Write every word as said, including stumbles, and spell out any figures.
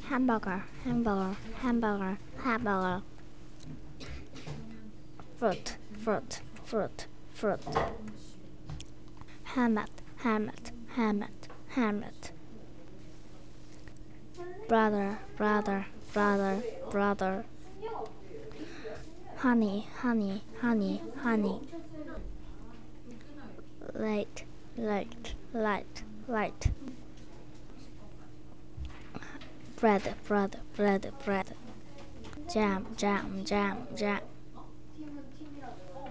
hamburger, hamburger, hamburger, hamburger. Fruit, fruit, fruit, fruit. Helmet, helmet, helmet, helmet. Brother, brother, brother, brother. Honey, honey, honey, honey. Light, light, light, light. Bread, bread, bread, bread. Jam, jam, jam, jam.